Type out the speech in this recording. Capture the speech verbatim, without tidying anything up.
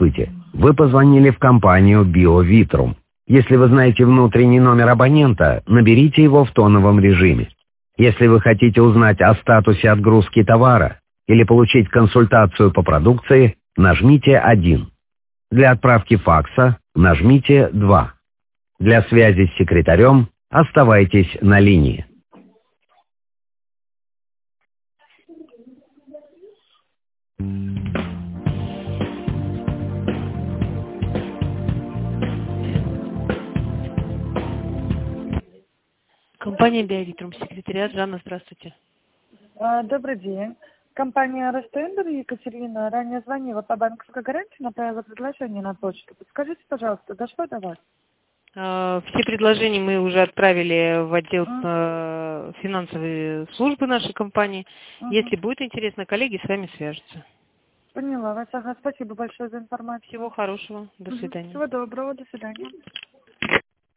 Здравствуйте. Вы позвонили в компанию BioVitrum. Если вы знаете внутренний номер абонента, наберите его в тоновом режиме. Если вы хотите узнать о статусе отгрузки товара или получить консультацию по продукции, нажмите один. Для отправки факса нажмите два. Для связи с секретарем оставайтесь на линии. Компания BioVitrum, секретариат Жанна, здравствуйте. Добрый день. Компания Ростендер, Екатерина, ранее звонила по банковской гарантии, направила предложение на почту. Подскажите, пожалуйста, дошло до вас? Все предложения мы уже отправили в отдел uh-huh. финансовой службы нашей компании. Uh-huh. Если будет интересно, коллеги с вами свяжутся. Поняла вас. Ага, спасибо большое за информацию. Всего хорошего. До свидания. Всего доброго. До свидания.